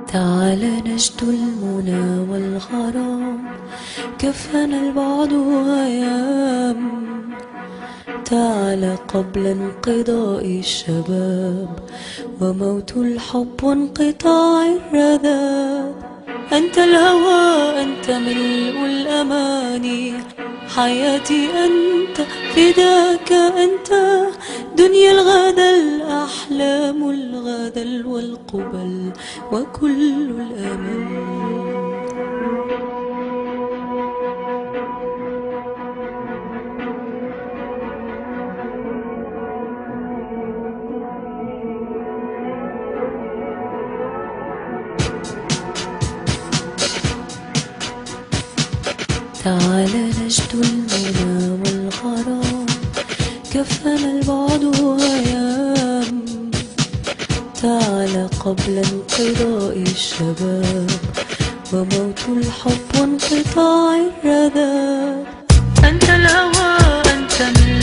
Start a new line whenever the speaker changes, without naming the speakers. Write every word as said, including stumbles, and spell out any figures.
تعال نجد المنى والغرام، كفانا البعد وهيام. تعال قبل انقضاء الشباب وموت الحب وانقطاع الرذاب. أنت الهوى، أنت ملء الأماني، حياتي أنت، فداك أنت. دنيا الغدا، الأحلام الغدا والقبل وكل الأمل. تعال نجد المنى والغرام، كفانا البعد وهيام. تعال قبل انقضاء الشباب وموت الحب وانقطاع الرذاب. أنت الهوى، أنت من